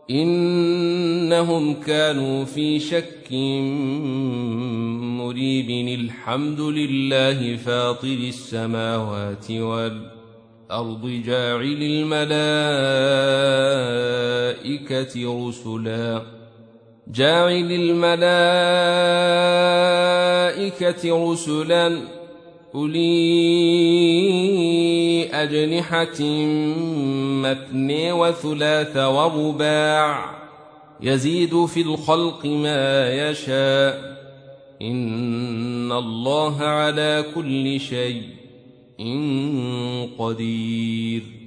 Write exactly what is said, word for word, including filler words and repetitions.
إنهم كانوا في شك مريب. الحمد لله فاطر السماوات والأرض جاعل الملائكة رسلا جاعل الملائكة رسلا أولي أجنحة مثني وثلاث ورباع يزيد في الخلق ما يشاء إن الله على كل شيء قدير.